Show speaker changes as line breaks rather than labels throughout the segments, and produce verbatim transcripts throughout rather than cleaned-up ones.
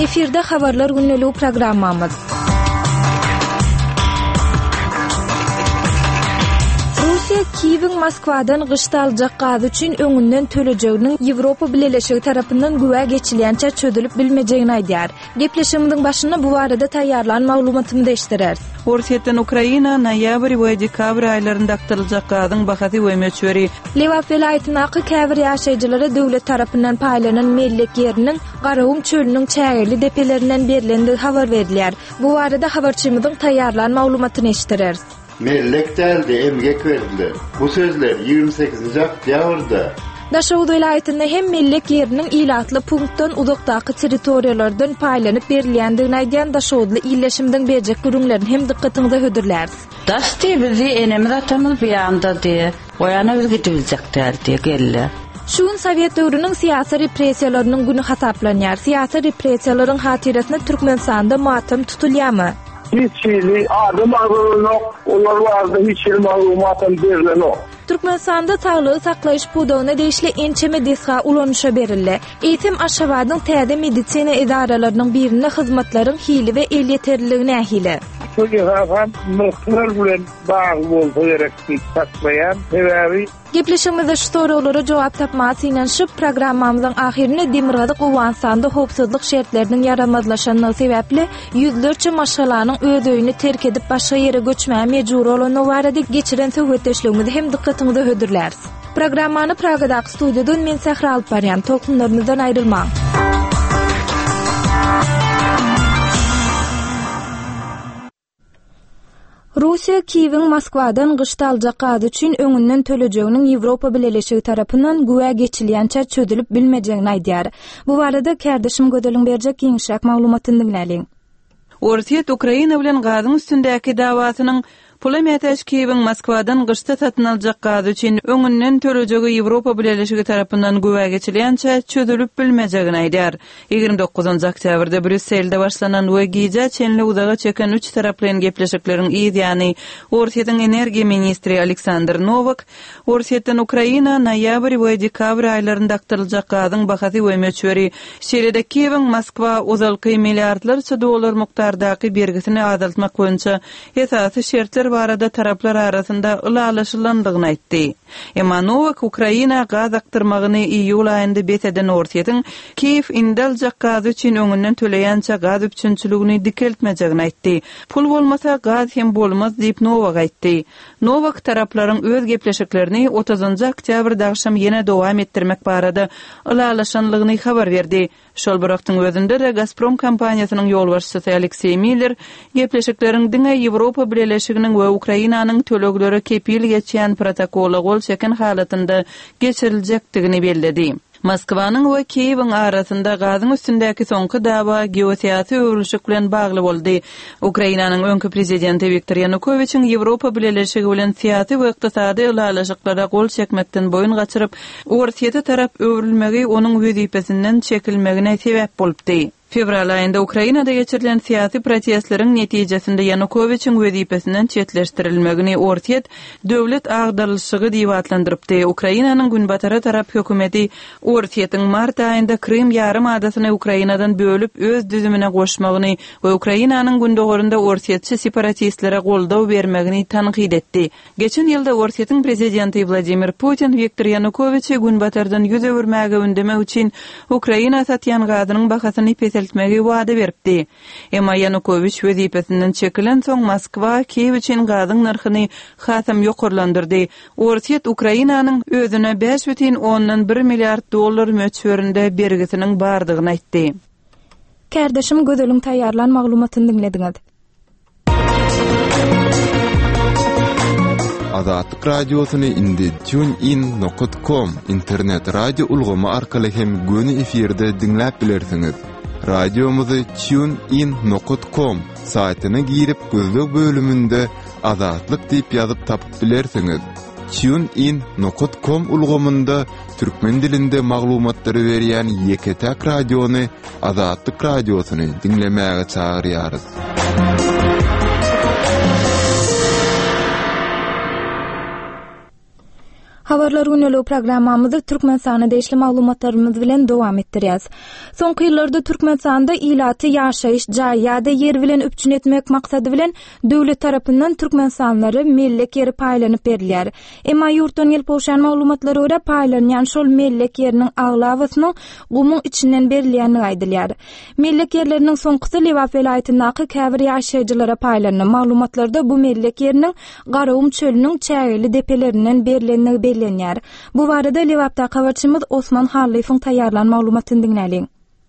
Efirde habarlar günneligi programmamız. Rusiya Kiýewiň Moskwadan gyşda aljak gaz üçin öňünden tölejeginiň Ýewropa Birleşigi tarapyndan güwe geçilýänçe çödülip bilmejegini aýdýar. Gepleşigimiň başynda bu barada taýýarlan maglumatymyny eşdirer.
Orsiýetden Ukraina noýabr we dekabr aýlarynda aktyryljak gazyň bahasy we möçberi
Lewap welaýatynaky käbir ýaşaýjylary döwlet tarapyndan paýlanan mellek ýeriniň Garaum çölüniň çägeli depelerinden berilendigini habar berdiler. Bu barada habarçymyzyň taýýarlan maglumatyny eşdirer.
Mellek däldi, emgek berdiler. Bu sözler ýygrimi sekizinji oktýabrda
Daşowut welaýatynda hem mellek ýeriniň ilatly punktdan uzakdaky territoriýalardan paýlanyp berilýändigini aýdýan Daşowutly illeşimden berjek gürüňlerini hem dikkatiňize hödürler.
Daşdy bizi enemiz atamyz bir ýanda diýe, oýana biz gidibizekler diýe gelle.
Şuň Sowet döwrüniň syýasy repressiýalarynyň güni hasaplanýar. Syýasy repressiýalaryň hatirasyna Türkmenistanda matam tutulýarmy?
Hiç şeyli adım adım yok. Onlar vardı hiç bir malumatın birilen yok.
Türkmenistanda Sağlığı Saklaýyş Pudawyna deýişli ençeme desga ulanışa berildi. Eýtim Aşgabatyň täze medisina idaralarynyň birine hyzmatlaryň hili we el ýeterliligini ähili.
Çocuklar mıhlar bilen bağlı bolsa gerek takmayan sebebi.
Gepleşigimizde şu soralara jogap tapmasy bilen şu programmamyzyň ahirine Demirgazyk Owensanda howpsuzlyk şertleriniň yaramazlaşanyny sebäpli ýüzlerçe maşgalanyň öz öýüni terk edip başga ýere göçmäge mejbur bolany barada geçiren söhbetleşigimizi hem dikkatiňize hödürler. Programmany Pragadaky studiýadan men Sahra alyp barýan. Tolkunlarymyzdan aýrylmaň. Rusiya Kiýewiň Moskwadan gyşda aljak gaz üçin öňünden tölejeginiň Ýewropa Birleşigi tarapyndan güwe geçilýänçe çödülip bilmejegini aýdýar. Bu barada kärdeşim Gödeliň berjek giňişräk maglumatyny dinläliň.
Orsiýet Ukraina bilen gazyň üstündäki dawasynyň Pulametaj Kiýewiň Moskwadan gyşda satyn aljak gaz üçin öňünden tölejegi Ýewropa Birleşigi tarapyndan güwe geçilýänçe çödülip bilmejegini aýdýar. ýygrimi dokuzunji oktýabrda Brüsselde başlanan we giýje çenli uzaga çeken üç taraplyň gepleşikleriň ýygyny Orsiýetiň energiýa ministri Aleksandr Novak, Orsiýetden Ukraina noýabr we dekabr aýlarynda aktyryljak gazyň bahasy we möçberi şeýlede Kiýewiň Moskwa uzalky milliardlarça dolar mukdardaky bergisini azaltmak boýunça esasy şertler barada taraplar arasında ılalaşylandygyny aýtdy. Emma Novak Ukraina gaz aktyrmagyny iýul aýynda beteden Orsiýetiň Kiýew indaljak gaz üçin öňünden töleýänçe gaz üçinçiligini dikeltmejegini aýtdy. Pul bolmasa gaz hem bolmaz diýip Novak aýtdy. Novak taraplaryň öz gepleşiklerini otuzunji oktýabrda akşam ýene dowam etdirmek barada ılalaşanlygyny habar berdi. Şol biraktyň özünde de Gazprom kompaniýasynyň ýolbaşçysy Aleksey Miller gepleşiklerin diňe Ýewropa Birleşiginiň we Ukrainanyň tölegleri kepil geçýän protokola gol çeken halatynda geçiriljakdygyny bellädi. Moskwanyň we Kiýewiň arasynda gazyň üstündäki soňky dawa geosiýasy öwrülüşik bilen bagly boldy. Ukrainanyň öňkü prezidenti Viktor Yanukovyçiň Ýewropa Birleşigi bilen syýasy we ykdysady ulalaşyklara gol çekmekden boyun gaçyryp, Orsiýete tarap öwrülmegi onuň wezipesinden çekilmegine sebäp bolupdy. Fevral aýynda Ukrainada geçirilen syýasy protestleriň netijesinde Yanukovyçiň wezipesinden çetleştirilmegini Orsiýet döwlet agdarlyşygy diýip atlandyrypdy. Ukrainanyň günbatara tarap hökümeti Orsiýetiň mart aýynda Krym ýarym adasyny Ukrainadan bölüp öz düzümine goşmagyny we Ukrainanyň gündogorunda Orsiýetçi separatistlere goldaw bermegini tanqid etdi. Geçen ýylda Orsiýetiň prezidenti Vladimir Putin Viktor Yanukovyçy günbatardan ýüz öwürmäge öndemek üçin Ukraina satýan gazynyň bahasyny etmegi wada beripdi. Emma Yanukovyç wezipesinden çekilen soň Moskwa Kiýew üçin gazyň narhyny hasam ýokurlandyrdy. Orsiýet Ukrainanyň özüne beş бүтүн ondan bir milliard dollar möçberinde bergisiniň bardygyny aýtdy.
Kärdeşim Gödeliň taýýarlan maglumatyny dinlediňiz.
Azatlyk radiosyny indi tunein nokta com internet radio ulgamy arkaly hem göni efirde dinläp bilersiňiz. Radiomuzy tunein nokta com saýtyna girip gözlük bölümünde Azatlyk diýip ýazyp tapyp bilersiňiz. tunein nokta com ulgamynda türkmen dilinde maglumatlary berýän Ýeketäk radiony Azatlyk radiosyny dinlemäge çagyrýarys.
Habarlar günlük programmamyzda Türkmenistana deýişli maglumatlarymyz bilen dowam etdirýäs. Soňky ýyllarda Türkmenistanda ilaty ýaşaýyş jaý ýa-da yer bilen üpçün etmek maksady bilen döwlet tarapyndan türkmenistanlary mellek ýeri paýlanyp berilýär. Emma ýurtdan gelip bolşan maglumatlara görä paýlanýan şol mellek ýeriniň aglawasynyň gumyň içinden berilýäni aýdylýar. Mellek ýerleriniň soňkysy Lewap welaýatyndaky käbir ýaşaýjylara paýlanyp maglumatlarda bu mellek ýeriniň Garawum çölüniň çägeli depelerinden berilýänligi bellenýär. Bu barada Lewapda habarçymyz Osman Hallyfyň taýýarlan maglumatyny dinläliň.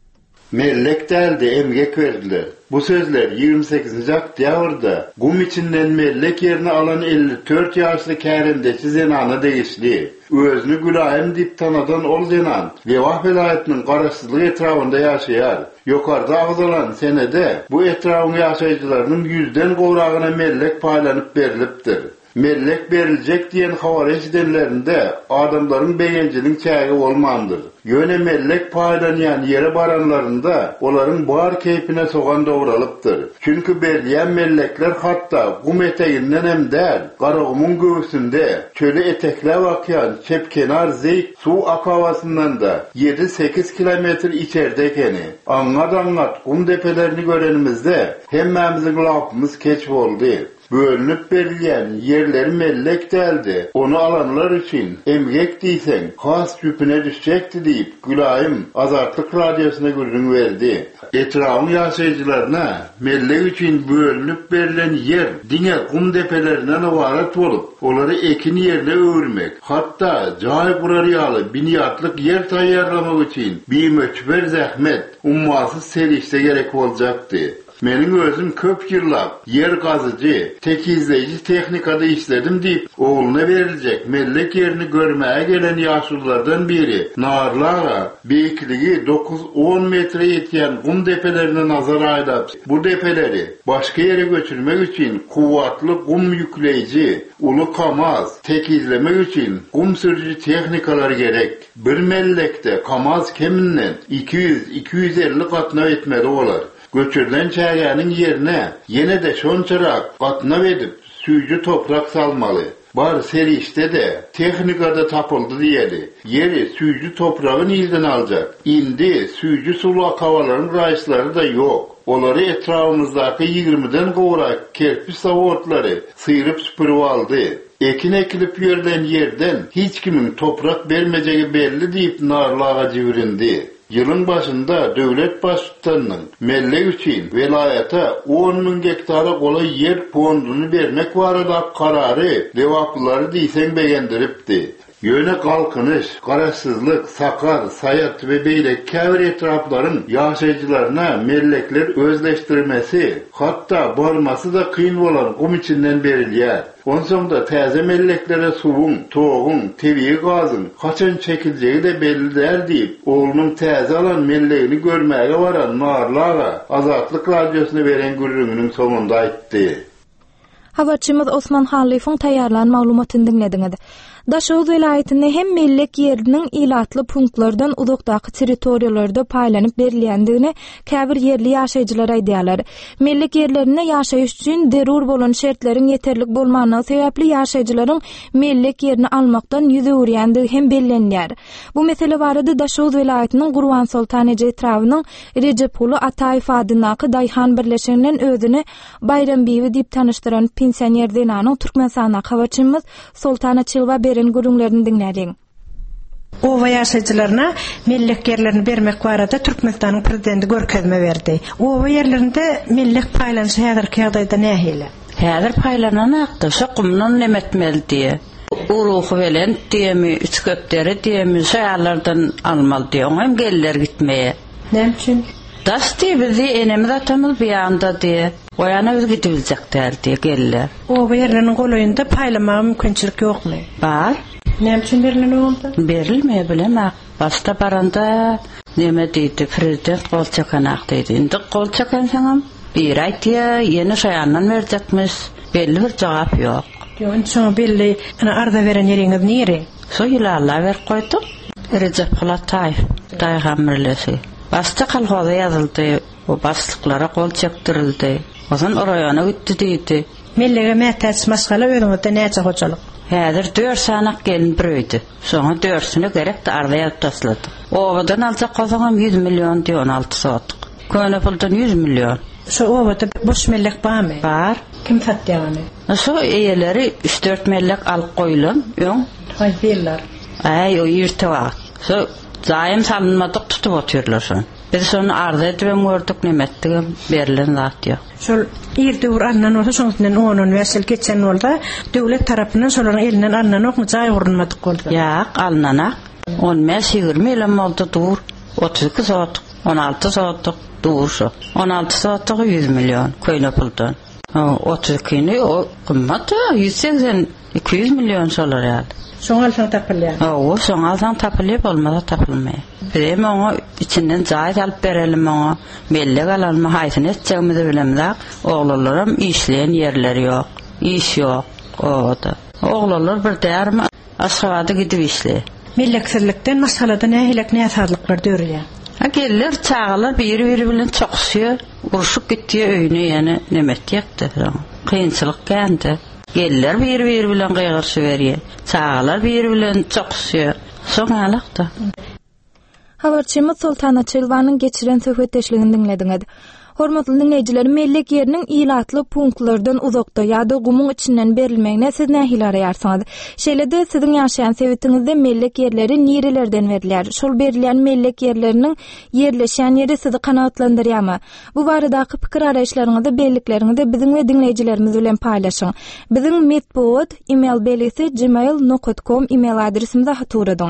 Mellek däldi, emgek berdiler. Bu sözler ýygrimi sekizinji oktýabrda gum içinden mellek ýerini alan elli dört ýaşly kärendeçi zenana deýişli. Özüni Gülaýym diýip tanadan ol zenan Lewap welaýatynyň garaşsyzlyk etrafynda ýaşaýar. Ýokarda agzalan senede bu etrawyň ýaşaýjylarynyň yüzden gowragyna mellek paýlanyp berilipdir. Mellek beriljek diýen habar eşidenlerinde adamlaryň beýenjiniň çägi bolmandyr. Ýöne mellek paýlanýan ýere baranlarynda olaryň bar keýpine sogan dowralypdyr. Çünki berilýän mellekler hatda gum eteginden hem däl, Garawumyň göwsünde çöli etekläp akýan çepkenar zeýt suw akawasyndan da yedi sekiz kilometr içerde ekeni. Aňat-aňat gum depelerini görenimizde hemmämiziň lapymyz keç boldy. Bölünüp berilýän ýerleri mellek däldi. Onu alanlar üçin emgek diýseň has ýüpüne düşjekdi diýip Gülaýym Azatlyk radiosyna gürrüň berdi. Etrawyň ýaşaýjylaryna mellek üçin bölünüp berilen ýer diňe gum depelerinden ibaret bolup, olary ekin ýerle öwürmek, hatda jaý gurar ýaly biniýatlyk ýer taýýarlamak üçin beýmeçber zähmet, ummasy serişde gerek boljakdy. Meniň özüm köp ýyllap yer gazyjy, tekizleýici tehnikada işledim diýip oğluna beriljek mellek ýerini görmäge gelen ýaşullardan biri Narlaga beýikligi dokuz on metre ýetýän gum depelerine nazar aýdap, bu depeleri başga ýere göçürmek üçin kuwatly gum ýükleýiji, uly kamaz, tekizlemek üçin gum sürüji tehnikalar gerek. Bir mellekde kamaz keminden iki yüz iki yüz elli gatnaw etmeli bolar. Göçürlen çägäniň ýerine ýene de şonçarak gatnaw edip süýjü toprak salmaly. Bar serişde de tehnikada tapıldı diýeli. Ýeri süýjü topragyny ýerden aljak. Indi süýjü suly akawalaryň raýçlary da ýok. Olary etrafymyzdaky ýigrimiden gowrak kerpiç zavodlary syryp süpürip aldy. Ekin ekilip ýörlen ýerden hiç kimiň toprak bermejegi belli diýip Narlaga jibirindi. Yılın başında döwlet başçysynyň mellek üçin welaýata on min hektara golay yer fonduny bermek barada karary Lewaplylar diýseň begendiripdi. Ýöne galkynyş, garaşsyzlyk, sakar, sayat we beýle käbir etraplaryň ýaşaýjylaryna mellekler özleşdirmesi, hatda barmasy da kyn bolan gum içinden berilýär. Onsoňda täze melleklere suwuň, toğuň, tebii gazyň kaçan çekiljegi de belli däl diýip, oğlunyň täze alan mellegini görmäge baran Narlaga Azatlyk radiosyna beren gürrüňiniň sonunda aýtdy.
Habarçymyz Osman Hallyfyň taýýarlan maglumatyny dinlediňiz. Daşoz welaýatyny hem mellek ýeriniň ilatly punktlardan uzakdaky territoriýalarda paýlanyp berilýändigini käbir ýerli ýaşaýjylar aýdýarlar. Mellek ýerlerine ýaşaýyş üçin derur bolan şertleriň ýeterlik bolmagyny sebäpli ýaşaýjylaryň mellek ýerini almakdan ýüz öwürýändigi hem bellenýär. Bu mesele barada Daşoz welaýatynyň Gurban Sultan eje etrawynyň Rejepuly Ataýew adyndaky Daýhan birleşiginiň özüni Bayram Bibi diýip tanıştyran pensioner denanyň Türkmenistana habarçymyz Sultana Çylwa beren gürüňlerini dinlädiň.
Owa ýaşaýjylaryna mellek ýerlerini bermek barada Türkmenistanyň prezidenti görkezme berdi. Owa ýerlerinde mellek paýlanyşy häzirki ýagdaýda nähili?
Häzir paýlananakda şu gumdan nemetmeli diýe. Uruğu bilen diýemi, üç köpderi diýemi şaýarlardan almaly diýe. Oňam geller gitmeýe.
Näme üçin?
Das diýe bizi enemiz atamyz bir ýanda diýe. Oýana biz gidibizekler diýe geller.
Owa ýerleriniň golaýynda paýlamagy mümkinçilik ýokmy?
Bar.
Näme üçin berilýär oldu?
Berilmeýe bilemok. Basta baranda neme diýdi, prezident gol çakanak diýdi. Indi gol çakansaňam bir aýtýa, ýene şaýandan berjekmis. Belli bir jogap ýok.
Ýöne şoň belli, ana arda beren ýeriňiz nere?
So ýylarla ber goýduk. Recep Ataýew, Daýhan birleşigi. Basta kalhoda ýazyldy, o baslyklara gol çekdirildi. Ozan oraýana gitdi diýdi.
Mellege mätäç masgala özüňizde näçe hoçalyk?
Häzir dört sanak gelin bröýdi. Soňa dörsüne gerek de arlaya taslady. Owadan alsak bolsaňam yüz milyon diýen alty sotdyk. Köne puldan yüz milyon.
Şu owada boş mellek barmy?
Bar.
Kim satýany?
Şu eýeleri üç dört mellek alyp goýulan, ýöň.
Hay bellar.
Ay, o ýyrtywa. Şu zaýym salynmadyk tutup otyrlar şo. Biz şonu arda edip gördük nemetdige berilen zat ýok.
Şol ýerde ur annan bolsa şoňdan onun wesel geçen bolda döwlet tarapyndan şolaryň elinden annan okmy jaý urunmadyk boldy.
Ýa, alnana. on beş ýygrimi milyon boldy dur. otuz iki sot, on alty sotdyk dur şo. on alty sotdyk yüz milyon köýne puldan. otuz iki o kymmat yüz seksen iki yüz milyon şolar ýaly.
Soňal saň tapylýar.
O, soňal saň tapylyp bolmasa tapylmaýar. Birem oňa içinden jaý alyp berelim oňa. Mellek alanma haýsyny etjegimizi bilemzak. Oglalaram işleýän ýerleri ýok. İş ýok. Oda. Oglalar bir därmi aşgabada gidip işleýär.
Mellekçilikden masalada nähilek näsarlyklar dörýär.
Ha geller çağlar biri-biri bilen çoqsýar, uruşup gitdiýär öýüne ýani nemet ýekdi. Kynçylyk geldi. Geller biri-biri bilen gygyrşy berýär. Çağlar biri bilen çoqsýar. Soňalykda.
Habarçymyz Sultana Çelwanyň geçiren söhbetdeşligini dinlediňiz. Hormatly dinleýijiler, mellek ýeriniň ilatly punktlardan uzakda ýa-da gumuň içinden berilmegine siz nähili araýarsyňyz? Şeýle-de siziň ýaşaýan sebiňizde mellek ýerleri nirelerden berilýär? Şol berilýän mellek ýerleriniň ýerleşýän ýeri sizi kanagatlandyrýarmy? Bu baradaky pikir araýşlaryňyzy, bellikleriňizi biziň we dinleýijilerimiz bilen paýlaşyň. Biziň metbuat email belgisi gmail nokta com email adresimize haturadyň.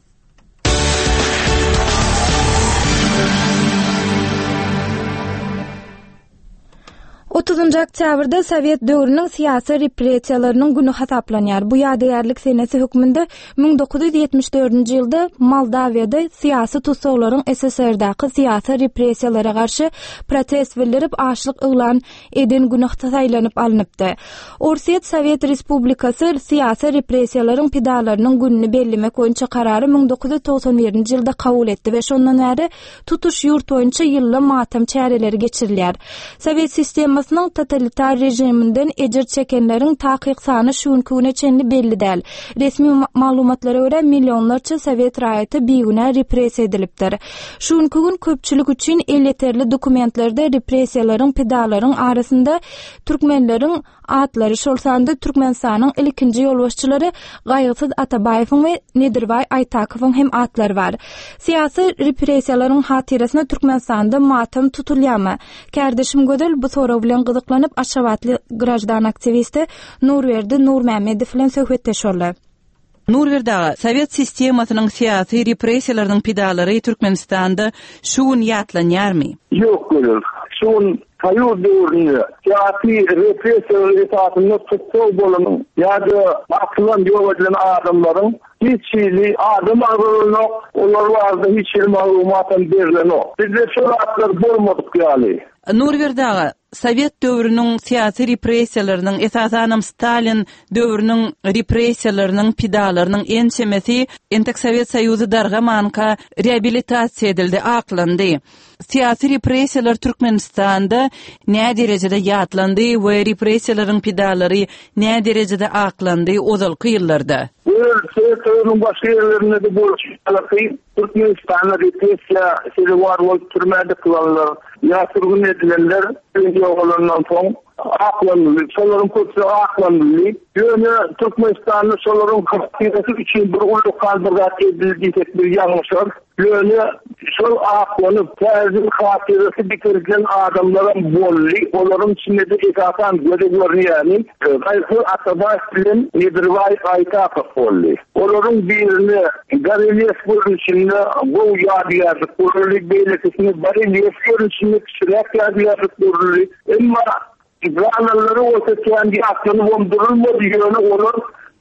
otuzuncu oktýabrda Sowet döwrüniň syýasy repressiýalarynyň güni hasaplanýar. Bu ýadygarlyk senesi hökmünde bin dokuz yüz ýetmiş dördünji ýylda Moldawiýada syýasy tutsaglaryň S S R-daky syýasy repressiýalara garşy protest bildirip aşlyk ýylan eden günahda saýlanyp alınıpdy. Orset Sowet Respublikasy syýasy repressiýalaryň pidalarynyň gününi bellemek boýunça karary bin dokuz yüz toksan birinji ýylda kabul etdi we şondan bäri tutuş ýurt boýunça ýylla matam çäreleri geçirilýär. Sowet sistemi Syýasynyň totalitar rejiminden ejir çekenleriň takyk sany şunkune çenli belli däl. Resmi maglumatlara görä milyonlarça Sowet raýaty beýguna repressiýa edilipdir. Şunkugün köpçülik üçin elleterli dokumentlerde repressiýalaryň pedalaryň arasynda türkmenleriň atlary şolsanda Türkmenistanyň ilkinji ýolbaşçylary Gaýgysyz Atabaýewiň we Nedirbaý Aýtakowyň hem atlary bar. Syýasy repressiýalaryň hatirasyna Türkmenistanda matam tutulýarmy? Kardeşim Gödel bu soraw bilen gyzyklanyp Aşgabatly grajdan aktivisti Nurberdi Nurmämedow bilen söhbetleşýärler.
Nurberdi, Sowet sistemasynyň syýasy repressiýalarynyň pedalary Türkmenistanda şuň ýatlanýarmy?
Ýok, Gödel. Şuň Hayır döwründe siyasi repressiýa etatyny tutsaw bolanyň ýa-da akylan ýol adamlaryň hiç şeýle adam argyny olar barada hiç maglumaty berilmedi. Bizde şu atlar bolmadyk ýaly.
Nurberdi, Sowet döwrüniň syýasy repressiýalarynyň esasanam Stalin döwrüniň repressiýalarynyň pedalarynyň ençemesi Entek Sowet Soýuzy dargamanka reabilitasiýa edildi, aklandy. Syýasy repressiýalar Türkmenistanda näme derejede ýatlandy we repressiýalaryň pedalary näme derejede aklandy ozalky ýyllarda?
Sowet'in başka yerlerinde de bu alakayı Türkmenistan'da repressiya seri var olup türmede kılanlar, yasırgın edilenler, önce oğlandan son aklandı, soların kötüsü aklandı. Yönü Türkmenistan'da soların kapatılması için bir ulu kaldırgat edildiği bir yanlış var. Yönü sol aklanıp terzin hatırası bitirilen adamların bolli, onların içinde de esasen görevleri yani Gaýgysyz Atabaýewiň Nedirbaý Aýtakow bolli. Onların birini Galilyev görüşünde bu ýadygarlyk bolly beýlekisini Galilyev görüşünde kişiler ýadygarlyk bolly. Emma İbrahimleri olsa kendi aklını vondurulmadı yönü olur.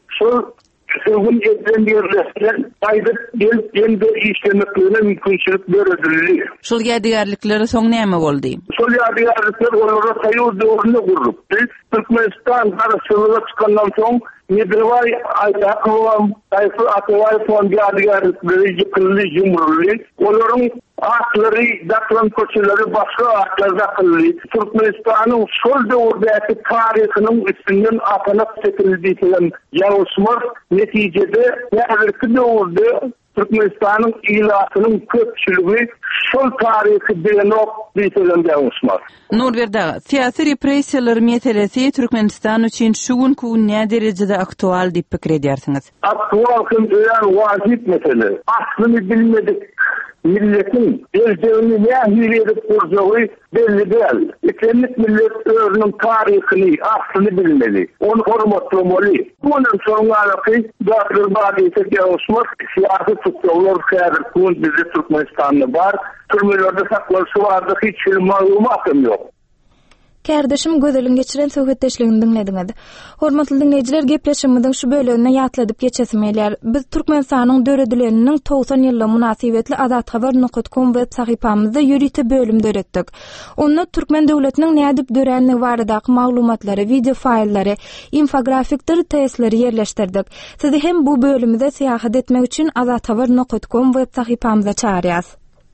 Şu sözün edilen bir resmen kaydıp el bir işlemeklerine mümkünçülük verildi.
Şol ýadygarlykları soň näme boldy?
Şol ýadygarlyklar onlara Soýuz döwründe gurup. Biz Türkmenistan garşylyga çykandan soň Yedrevay ayaklıvam sayfı atavay fon yadigarlıkları yıkıllı yumrullu. Onların atları, daklan koçuları başka atlar dakıllı. Türkmenistan'ın sol doğudaki tarihinin üstünden atanak çekildiğinden yavuşmak neticede yargı doğurdu. Türkmenistan'ın ilasının köpçülüğü sol tarihi denok bir yavuşmak.
Nurberda, siyasi repressiyalar meselesi Türkmenistan için şugun ku ne derecede aktual deyip pikir edersiniz?
Aktual kıldıran vacip mesele. Aslını bilmedik. Milletin özdeğini ne ahir edip kurcağı belli değil. İklenlik millet örünün tarihini, aslını bilmeli. Onu hormatlamalı. Bunun sonraki dağdır badiyse yavuşmak siyasi tutuyorlar kâdır. Kun bizi Türkmenistan'da var. Türmelerde saklarsı vardı. Hiç bir malumatım yok.
Kardeşim gözelin geçiren söhbetdeşligini dinlediňiz. Hormatly dinleýijiler, gepleşimimiň şu bölümine ýatladyp geçesimler. Biz Türkmenistanyň dörediläriniň toğsan ýylla münasibetli azat habar nokta com web sahypamyzda ýürüte bölüm döretdik. Onda Türkmen döwletiniň nädip döränligi baradaky maglumatlary, video faýllary, infografikler, tesleri ýerleşdirdik. Sizi hem bu bölümde seýahat etmek üçin azat habar nokta com web sahypamyza çağırýas.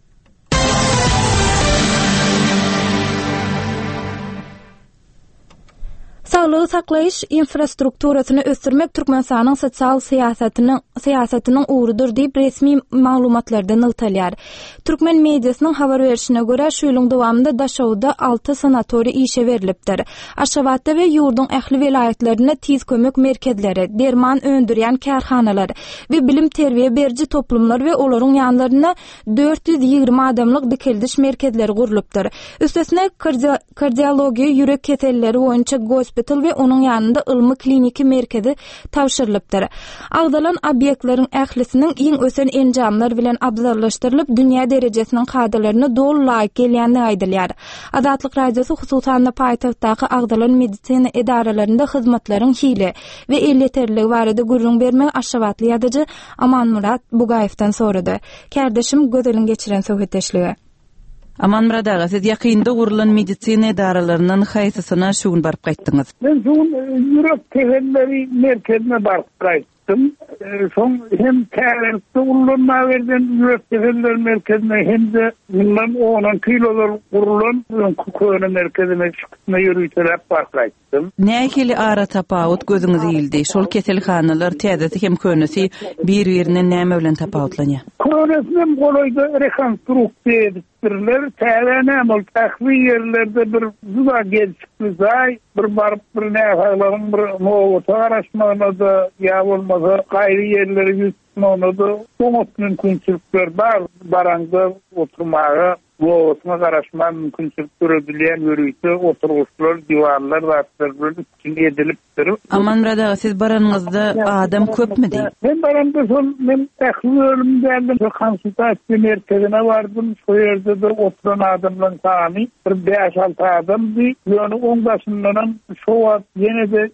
Sağlığı saklaýyş infrastrukturasyny ösdürmek Türkmenistanyň sosial siýasatynyň siýasatynyň uğrudur diýip resmi maglumatlardan yltalýar. Türkmen mediasynyň habar berişine görä şu ýylyň dowamında Daşowda alty sanatoriýa işe berilipdir. Aşgabatda we ýurduň ähli vilayetlerine tiz kömek merkezleri, derman öndürýän karhanalar we bilim terbiýe berji toplumlar we olaryň ýanlaryna dört yüz ýygrimi adamlyk dikildiş merkezleri gurulypdyr. Üstesine kardiologiýa, ýürek keselleri boýunça gospital ve onun yanında ılmy kliniki merkezi tawşyrylypdyr. Agdalan obýektleriň ählisiniň iň ösen enjamlar bilen abzallaşdyrylyp dünýä derejesiniň kadrlaryna dol laýyk gelýändigi aýdylýar. Azatlyk radiosu hususan paýtagtdaky Agdalan medisina edaralarynda hyzmatlaryň hile we elleterligi barada gurrun bermek aşgabatly ýadyjy Aman Murat Bugaýewden sorady. Kardeşim gözeliň geçiren söhbetdeşligi.
Aman Muradaga, siz ýakynda gurulan medisina edaralarynyň haýsysyna şugun baryp gaýtdyňyz?
Ben şugun ýürek keselleri merkezine baryp gaýtdym. Soň hem täreňde gurulanma berden ýürek keselleri merkezine hem de bundan on kilolar gurulan köýüne merkezine çykypma ýürüýterek baryp gaýtdym.
Nähili ara tapawut gözüňize ildi? Şol keselhanalar täzesi hem köýnesi bir-birine näme bilen tapawutlanýar?
Köýnesinem golaýda rekonstruksiýa edipdirler. Täzene bol tähwi ýerlerde bir zuda gelişikli zay, bir baryp bir nähalaryň bir mowata garaşmagyna da ýa bolmasa gaýry ýerleri ýüzmagynda soňat mümkinçilikler bar, baranda oturmagy Mowatına garaşma mümkinçilik görebilýän ýörüýte oturguşlar, diwarlar, zatlar için edilipdir.
Aman Muradaga, siz baranyňyzda adam köpmi diýip?
Ben baranda sol men ähli ölüm geldim, konsultasiýa merkezine bardym. Şu ýerde de oturan adamlaryň sany bir beş alty adam diýip, ýöne on başyndan şu wagt ýene de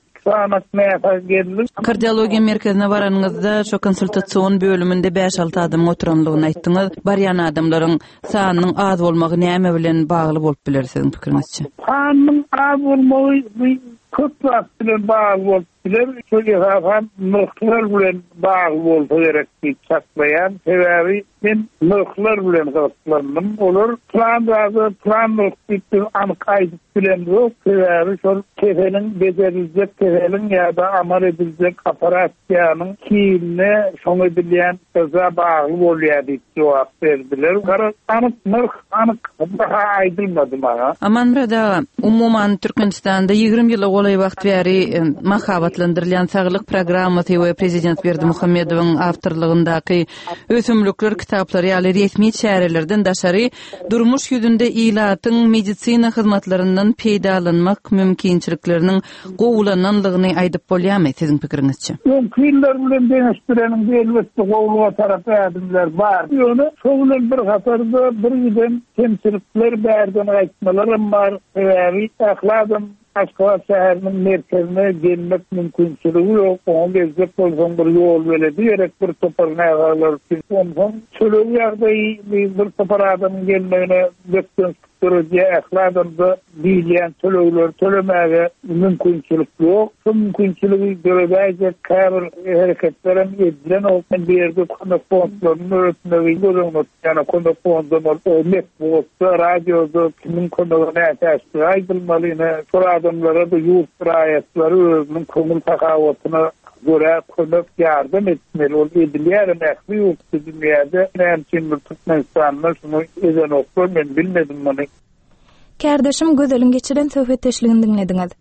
Kardiologiya merkezine baranyňyzda şu konsultasiýon bölüminde beş alty adam oturanlygyny aýtdyňyz. Barýan adamlaryň sanynyň az bolmagy näme bilen bagly bolup biler siziň pikiriňizçe?
Sanynyň az bolmagy köp wagt bilen bagly bolup biler. Şol ýa-da noktalar bilen bagly bolsa gerek diýip çaklaýan. Sebäbi men noktalar bilen gatlandym. Olar plan bazı plan noktalar anyk aýdyp bilen yok. Sebäbi şol keseliň bejerilýek keseliň ýa-da amal ediljek operasiýanyň kiýine şoňa bilýän söze bagly bolýar diýip jogap berdiler. Gara anyk nyrk anyk daha aýdylmady maňa.
Aman Muradaga, umuman Türkmenistanda ýygrimi ýyl golay wagt bäri mahabatlandyrylýan saglyk programmasy we prezident Berdimuhammedowyň awtorlygyndaky ösümlükler kitaplary ýaly resmi şäherlerden daşary durmuş ýüzünde ilatyň medisina hyzmatlaryndan peýdalanmak mümkinçilikleriniň gowulananlygyny aýdyp bolýarmy siziň pikiriňizçe?
Mümkinler bilen deňişdireniň elbetde gowulga tarapy adamlar bar. Ýöne şol bilen bir gatarda bir ýydan kemçilikler bärden aýtmalarym bar. Eger ähladym Aşgabat şäheriniň merkezine gelmek mümkinçiligi ýok. Oňa gezip bolsaň bir ýol beledi, gerek bir topar nähalar, ondan çölüň ýagdaý bir topar adamyň gelmegine beklenip dörje ähladırda bilýän töleler tölemäge mümkinçilik ýok. Şu mümkinçiligi görebilýär käbir hereketlerim edilen olsan berde konuşmalarını öğretmeyi görüyoruz. Yani konuşmalar o network'ta, radyoda kimin konularına esaslı aydılmalıyına sonra adamlara da yurt rayetleri özünün konul takavatına göre konup yardım etmeli. O edilýär nähli ýok dünyada. Näçin bir Türkmenistanlar şunu ezen oklar men bilmedim bunu.
Kardeşim gözelin geçiren söhbetleşligini dinlediňiz.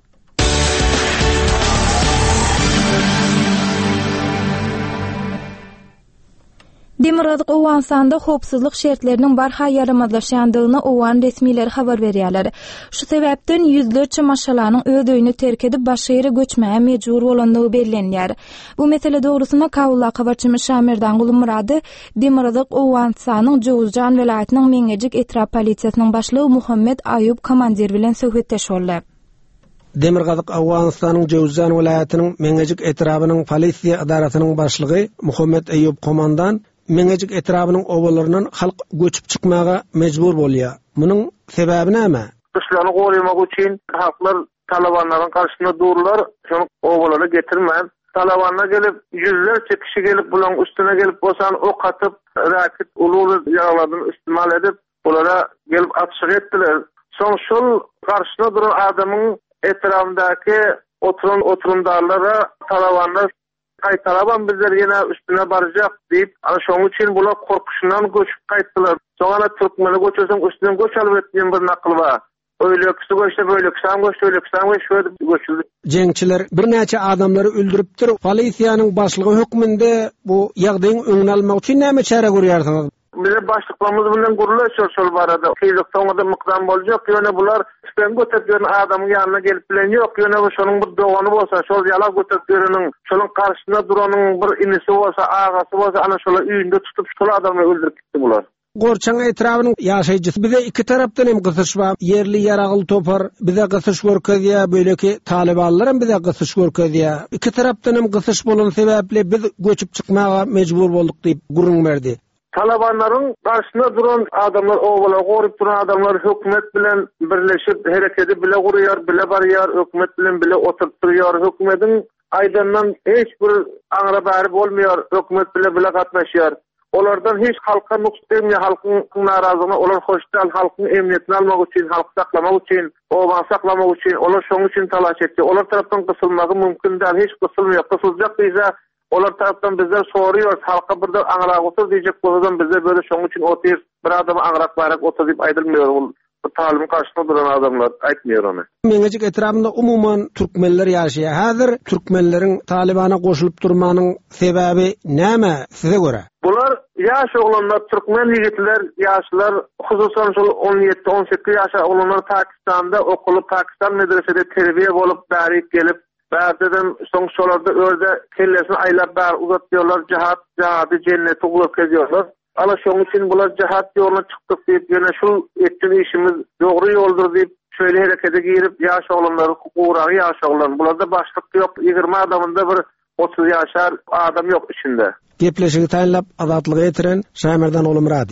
Demirgazyk Owansanda hopsuzlyk şertleriniň barha ýaramadlaşýandygyny owan resmileri habar berýärler. Şu sebäpden ýüzlerçe maşalanyň öz öýüni terk edip başga ýere göçmäge mejbur bolandygy bellenýär. Bu mesele dogrusyna Kabulla habarçymy Şamerdan Gulumurady Demirgazyk Owansanyň Jowuzjan welaýatynyň Meňejik etrap polisiýasynyň başlygy Muhammed Aýub komandir bilen söhbetleşýärler.
Demirgazyk Awganistanyň Jowuzjan welaýatynyň Meňejik etrabynyň polisiýa idarasynyň başlygy Muhammed Aýub komandan Meňejik etrabynyň owalaryndan halk göçüp çykmaga mejbur bolýar. Munyň sebäbi näme?
Kışlany goýmak üçin halklar Talibanlaryň karşysynda durlar, şonu owalara getirmän. Talibanlar gelip yüzlerçe kişi gelip bulan üstüne gelip bosan ok atıp raket ululu ýaralardan istimal edip bulara gelip atşyk etdiler. Soň şol karşysynda duran adamyň etrafyndaky oturan oturumdarlara Talibanlar Kaytalaban bizler yine üstüne baracak deyip, ana şoň üçin bular korkuşundan göçüp kaytdylar. Soňra Türkmeni göçersem üstüne göç alyp etdiň bir nakly bar. Öyle kişi göçse böyle kişi göçse öyle kişi göçse göçüldü.
Jeňçiler bir näçe adamlary öldüripdir. Polisiýanyň başlygy hökmünde bu ýagdaýyň öňüni almak üçin näme çare görýärsiňiz?
Bize başlıklarımız bundan guruluşuyor sol barada. Kıyılık sonunda mıktan bolacak. Yöne bular üstten götürüp adamın yanına gelip bilen yok. Yöne bu şonun bir doğanı olsa, şol yala götürüp şolun karşısında duranın bir inisi olsa, ağası olsa, ana şola üyünde tutup şol adamı öldürüp gitti bular.
Gorçan etrabynyň ýaşaýjysy bize iki tarapdan hem gysyş bar. Yerli ýaragyl topar, bize gysyş görkezýär, böleki Talibanlar bize gysyş görkezýär. İki tarapdan hem gysyş bolan sebäple biz göçüp çykmaga mejbur bolduk diýip gurrun berdi.
Talibanlaryň karşysynda duran adamlar, owalar gorup duran adamlar hökümet bilen birleşip hereketi bile gurýar, bile barýar, hökümet bilen bile oturup durýar. Hökümetiň aýdandan hiç bir aňra bäri bolmaýar, hökümet bile bile gatnaşýar. Olardan hiç halka nuksdemýär, halkyň narazylygyny olar hoşdal, halkyň emniyetini almak üçin, halky saklamak üçin, owan saklamak üçin, olar şoň üçin talaş etdi. Olar tarapdan gysylmagy mümkin däl, hiç gysylmaýar. Gysyljak diýse olar taraftan bizler soruyoruz, halka burada aňrak otur diýjek bolsadan bizler böyle şoň üçin otyr, bir adamy aňrak barak otur diýip aýdylmıyor. Bu talim karşısında duran adamlar aýtmıyor onu.
Meňejik etrapynda umuman türkmenler ýaşaýar. Häzir türkmenleriň Talibana goşulyp durmanyň sebäbi näme size göre?
Bular ýaş oglanlar, türkmen ýigitler, ýaşlar, hususan şol on ýedi on sekiz ýaşa oglanlar Pakistanda okulyp Pakistan medresede terbiýe bolup bäri gelip Bärdeden soň şolarda örde kellesini aýlap bär uzatýarlar, cihat, jihady jenneti görkezýärler. Ala şoň üçin bular cihat ýoluna çykdyk diýip, ýene şu etdiň işimiz dogry ýoldur diýip, şöyle herekete girip ýaş oglanlary gowragy ýaş oglan. Bularda başlyk ýok, ýygrimi adamynda bir otuz ýaşar adam ýok içinde.
Gepleşigi taýinlap azatlygy etiren Şamerdan Gulumurady.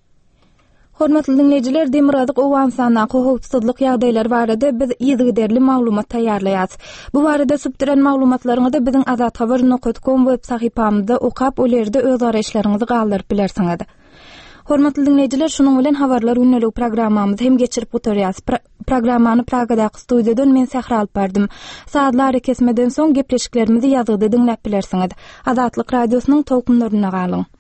Hormatly dinleyijiler, Demirgazyk Owansanyň howpsuzlyk ýagdaýlary barada biz ýygyderli maglumat taýýarlaýas. Bu barada süpdiren maglumatlaryňyzy biziň azat habar nokta com web sahypamyzda okap olerde öz araşlaryňyzy galdyryp bilersiňiz. Hormatly dinleyijiler, şunuň bilen habarlar ünlülük programmamyzy hem geçirip oturýas. Programmany Pragadaky studiýadan men Sahra alyp berdym. Saatlar kesmeden soň gepleşiklerimizi ýazgyda dinläp bilersiňiz. Azatlyk radiosynyň tolkunlaryna galyň.